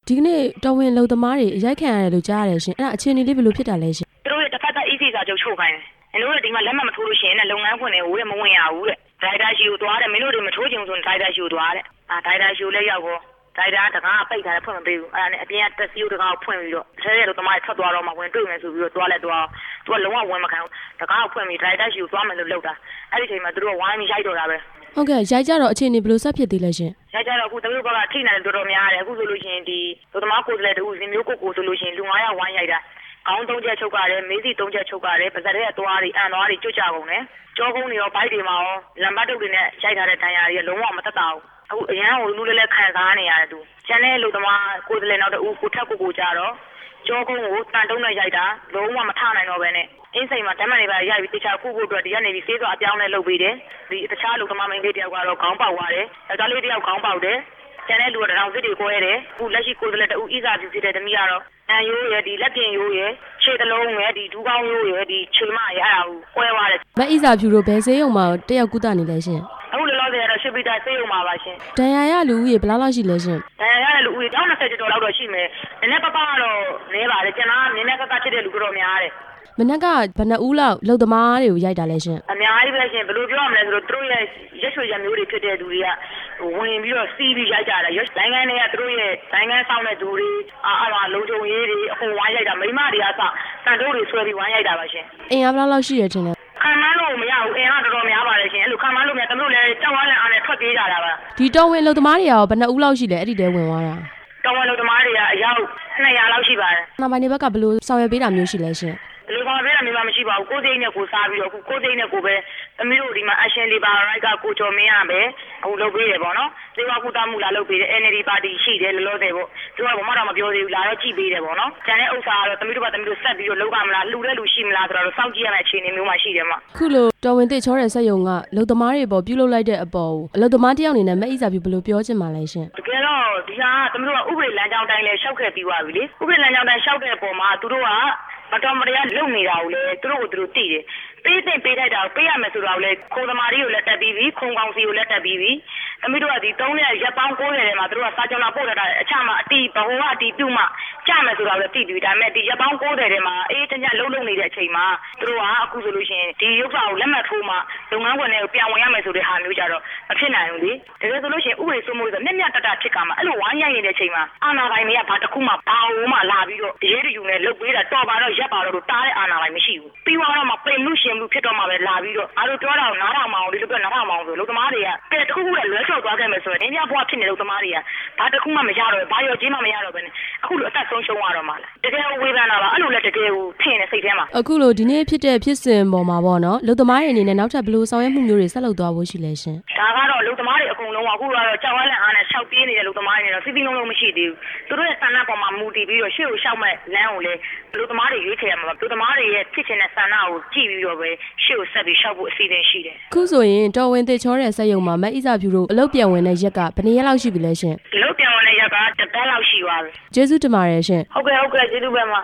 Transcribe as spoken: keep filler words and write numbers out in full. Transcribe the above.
ဒီကနေ့တော်ဝင်လုံသမားတွေရိုက်ခံရတယ်လို့ကြားရတယ်ရှင်အဲ့ဒါအခြေအနေလေးဘယ်လိုဖြစ်တာလဲရှင်သူတို့ရဲ့တစ်ဖက်သက်အေးစီစာချုပ်ချုပ်ခိုင်းတယ်မင်းတို့ဒီမှာလက်မှတ်မထိုးလို့ရှိရင်လည်းလုပ်ငန်းခွင်တွေကိုမဝင်ရဘူးတဲ့ဒိုင်တာရှိကိုသွားတယ်မင်းတို့တွေမထိုးချင်ဘူးဆိုရင်ဒိုင်တာရှိကိုသွားတယ်အာဒိုင်တာရှိကိုလည်းရောက်ကောဒိုင်တာတကားပိတ်ထားတယ်ဖွင့်မပေးဘူးအဲ့ဒါနဲ့အပြင်ကတက်စီကိုတကားကိုဖွင့်ပြီးတော့ဆဲရဲလို့တမထွက်သွားတော့မှဝင်တွေ့မယ်ဆိုပြီးတော့သွားလဲသွားသူကလုံးဝဝင်မခံဘူးတကားကိုဖွင့်ပြီးဒိုင်တာရှိကိုသွားမယ်လို့လုပ်တာအဲ့ဒီချိန်မှာသူတို့ဝိုင်းပြီးရိုက်တော့တာပဲဟုတ်ကဲ့ရိုက်ကြတော့အခြေအနေဘယ်လိုဆက်ဖြစ်သေးလဲရှင်ရိုက်ကြတော့အခုတမျိုးဘက်ကထိနေတယ်တော်တော်များတယ်အခုဆိုလို့ရှိရင်ဒီလူသမားကိုယ်စားလှယ်တူဇင်မျိုးကိုကိုဆိုလို့ရှိရင်လူငါးယောက်ဝိုင်းရိုက်တာကောင်းသုံးချက်ချုပ်ကြတယ်မေးစီသုံးချက်ချုပ်ကြတယ်ပါဇက်ရဲ့သွားတွေအန်သွားတွေကျွတ်ကြကုန်တယ်ကြောကုန်းတွေရောဘိုက်တွေမှာရောလမ်ဘတ်တုပ်တွေနဲ့ရိုက်ထားတဲ့ဒဏ်ရာတွေလုံးဝမသက်သာဘူးအခုအရန်ကိုလူလေးလေးခံစားနေရတယ်သူကျန်တဲ့လူသမားကိုယ်စားလှယ်နောက်တူကိုထက်ကိုကိုကြတော့ကြောကုန်းကိုတန်တုံးနဲ့ရိုက်တာလုံးဝမထနိုင်တော့ပဲနဲ့အင်းစိန်မှာဓမ္မတွေပါရိုက်ပြီးတခြားခုခုအတွက်ဒီကနေပြီးစေးစွာအပြောင်းလဲလုပ်ပေးတယ်ဒီတခြားလူသမားမင်းလေးတယောက်ကတော့ခေါင်းပေါက်သွားတယ်ယောက်ျားလေးတယောက်ခေါင်းပေါက်တယ်ကျန်တဲ့လူကတောင်စစ်တွေကွဲတယ်အခုလက်ရှိကိုယ်စားလှယ်တူဣဇာပြူဖြစ်တဲ့တမီးကတော့အန်ရိုးရယ်ဒီလက်ပြင်ရိုးရယ်ခြေတလုံးရယ်ဒီဒူးကောင်းရိုးရယ်ဒီခြေမရယ်အဲ့ဒါကိုကွဲသွားတယ်မဣဇာပြူတို့ဘယ်ဆေးရုံမှာတယောက်ကုသနေလဲရှင်အခုလောလောဆယ်ကတော့ရှစ်ပီတာဆေးရုံမှာပါရှင်ဒဏ်ရာရလူဦးရေဘယ်လောက်လောက်ရှိလဲရှင်ဒဏ်ရာရလူဦးရေတစ်နှစ်ကျော်လောက်တော့ရှိမယ်နည်းနည်းပပကတော့နည်းပါတယ်ကျွန်တော်နည်းနည်းကကဖြစ်တဲ့လူကတော့များတယ်မနက်ကဘယ်နှဦးလောက်လုံသမားတွေကိုရိုက်တာလဲရှင်အများကြီးပဲရှင်ဘယ်လိုပြောရမလဲဆိုတော့သူတို့ရဲ့ရက်ရွှေရမျိုးတွေဖြစ်တဲ့သူတွေကဝင်ပြီးတော့စီးပြီးရိုက်ကြတာရက်နိုင်ငံတွေကသူတို့ရဲ့နိုင်ငံဆောင်တဲ့သူတွေအာအာလုံချုံရေးတွေအခုဝိုင်းရိုက်တာမိမတွေကစတန်တိုးတွေဆွဲပြီးဝိုင်းရိုက်တာပါရှင်အင်အားဘယ်လောက်လောက်ရှိရထင်လဲခံမလို့မရဘူးအင်အားတော်တော်များပါတယ်ရှင်အဲ့လိုခံမလို့များတမလို့လည်းကြောက်ဝမ်းလည်းအားနဲ့ထွက်ပြေးကြတာပါဒီတော်ဝင်လုံသမားတွေရောဘယ်နှဦးလောက်ရှိလဲအဲ့ဒီတဲဝင်သွားတာတော်ဝင်လုံသမားတွေကအယောက်နှစ်ရာလောက်ရှိပါတယ်နောက်ပိုင်းဒီဘက်ကဘယ်လိုဆောင်ရွက်ပေးတာမျိုးရှိလဲရှင်လူကောင်ပေးတာမျိုးမရှိပါဘူးကိုစိတ်နဲ့ကိုစားပြီးတော့ကိုစိတ်နဲ့ကိုပဲသမီးတို့ဒီမှာ Action Labor Right ကကိုကျော်မင်းရပဲအခုလုပ်ပေးတယ်ပေါ့နော်စေဝါကူတာမှုလာလုပ်ပေးတယ် N L D ပါတီရှိတယ်လောလောဆယ်ပေါ့သူကဘာမှတော့မပြောသေးဘူးလာတော့ကြည့်ပေးတယ်ပေါ့နော်ကျန်တဲ့ဥစ္စာကတော့သမီးတို့ကသမီးတို့ဆက်ပြီးတော့လုပ်ပါမလားလှူတဲ့လူရှိမလားဆိုတော့စောင့်ကြည့်ရမယ့်အခြေအနေမျိုးမှရှိတယ်မှာခုလိုတော်ဝင်သိချောတဲ့ဆက်ယုံကလုံသမားတွေပေါ်ပြုလုပ်လိုက်တဲ့အပေါ်အလုံသမားတယောက်အနေနဲ့မဣဇာပြဘယ်လိုပြောချင်ပါလဲရှင်တကယ်တော့ဒီဟာသမီးတို့ကဥပဒေလမ်းကြောင်းတိုင်းလဲရှောက်ခဲ့ပြီးသွားပြီလေဥပဒေလမ်းကြောင်းတိုင်းရှောက်တဲ့အပေါ်မှာသူတို့ကမတော်မတရားလုပ်နေတာကိုလေသူတို့ကသူတို့သိတယ်ပေးတဲ့ပေးထိုက်တာကိုပေးရမယ်ဆိုတာကိုလေခုံသမားတွေကိုလက်တက်ပြီးပြီခုံကောင်စီကိုလက်တက်ပြီးပြီသမီးတို့ကဒီသုံးရက်ရက်ပေါင်းကိုးရက်ထဲမှာသူတို့ကစာကြောင်းလာပို့ထားတာအချမှအတီးဘဝအတီးပြုတ်မှကြမယ်ဆိုတာကိုသိပြီးဒါပေမဲ့ဒီရက်ပေါင်းကိုးရက်ထဲမှာအေးတညလုံးလုံးနေတဲ့အချိန်မှာသူတို့ကအခုဆိုလို့ရှိရင်ဒီရုပ်စာကိုလက်မှတ်ထိုးမှလုပ်ငန်းခွင်တွေကိုပြန်ဝင်ရမယ်ဆိုတဲ့ဟာမျိုးကြတော့မဖြစ်နိုင်ဘူးလေတကယ်ဆိုလို့ရှိရင်ဥပဒေစိုးမိုးဆိုမျက်မျက်တတဖြစ်ကမှာအဲ့လိုဝိုင်းရိုက်နေတဲ့အချိန်မှာအာဏာပိုင်တွေကဘာတစ်ခုမှဘာလို့မှလာပြီးတော့ရေးတူနဲ့လုပ်ပေးတာတော့ပါတော့ရက်ပါတော့တားတဲ့အာဏာပိုင်မရှိဘူးပြီးတော့မှပြင်မှုရှင်မှုဖြစ်တော့မှပဲလာပြီးတော့အားတို့ပြောတာကိုနားထောင်မအောင်ဒီလိုပြောနားထောင်မအောင်ဆိုလူသမားတွေကကဲတစ်ခုခုလည်းလွဲချော်သွားခဲ့မယ်ဆိုရင်အင်းပြဘွားဖြစ်နေလူသမားတွေကဘာတစ်ခုမှမရတော့ဘာရောကြီးမှမရတော့ပဲအခုလိုအသက်ဆုံးရှုံးရတော့မှလားတကယ်ဝေဖန်တာပါအဲ့လိုလည်းတကယ်ကိုထင်နေစိတ်ထဲမှာအခုလိုဒီနေ့ဖြစ်တဲ့ဖြစ်စဉ်ပေါ်မှာပေါ့နော်လူသမားတွေအနေနဲ့နောက်ထပ်ဘယ်လိုဆောင်ရွက်မှုမျိုးတွေဆက်လုပ်သွားဖို့ရှိလဲရှင်ဒါကတော့လူသမားတွေအကုန်လုံးကအခုကတော့ကြောက်ဝမ်းလန့်အားနဲ့ရှောက်ပြေးနေတဲ့လူသမားတွေတော့စီးစီးလုံးလုံးမရှိသေးဘူးသူတို့ရဲ့ဆန္ဒပေါ်မှာမူတည်ပြီးတော့ရှေ့ကိုရှောက်မဲ့လမ်းကိုလေလူသမားတွေရွေးချယ်ရမှာလူသမားတွေရဲ့ဖြစ်ချင်တဲ့ဆန္ဒကိုကြည့်ပြီးတော့ပဲရှေ့ကိုဆက်ပြီးရှောက်ဖို့အစီအစဉ်ရှိတယ်ခုဆိုရင်တော်ဝင်သိချောတဲ့ဆက်ယုံမှာမဣဇာပြူတို့အလုပ်ပြန်ဝင်တဲ့ရက်ကဘယ်နှစ်ရက်လောက်ရှိပြီလဲရှင်အလုပ်ပြန်ဝင်တဲ့ရက်ကတစ်ပတ်လောက်ရှိသွားပြီကျေးဇူးတင်ပါတယ်ရှင်ဟုတ်ကဲ့ဟုတ်ကဲ့ကျေးဇူးပဲမှာ